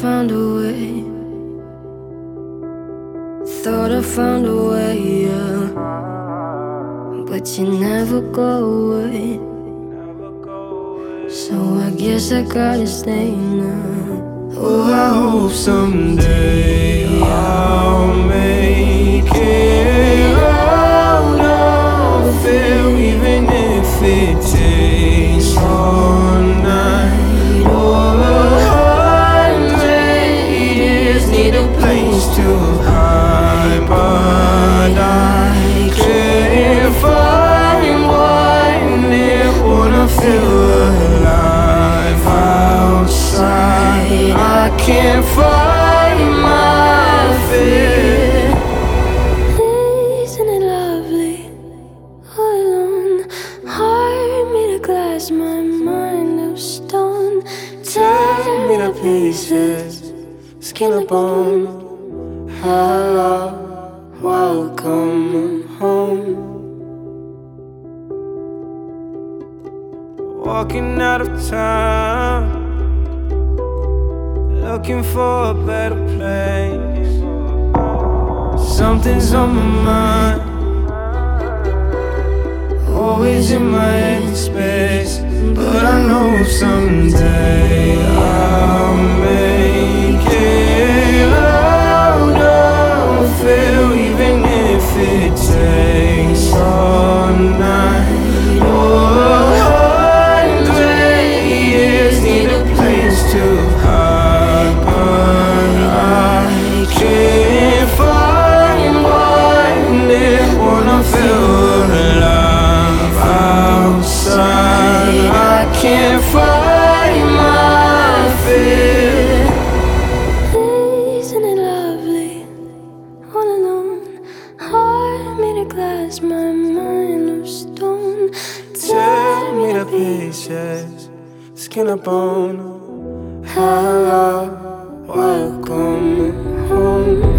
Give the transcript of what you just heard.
found a way. Thought I found a way, yeah. But you never go away. So I guess I gotta stay now. Oh, I hope someday I'll make it out of it, even if it takes all night or 100 years. Need a place to hide, but I can't find one near. Wanna feel alive outside. I can't find my fear. Isn't it lovely? All alone, heart made of glass, my mind of stone. Tear me to pieces, skin and bone. Hello, welcome home. Walking out of town, looking for a better place. Something's on my mind, always in my head space. But I know someday I'll make it out of it, even if it takes all night or 100 years. Need a place to hide, but I can't find one near. Wanna feel alive outside. I can't find my fear. Isn't it lovely? All alone, heart made of glass, my mind of stone. Tear me to pieces, skin and bone. Hello, welcome home.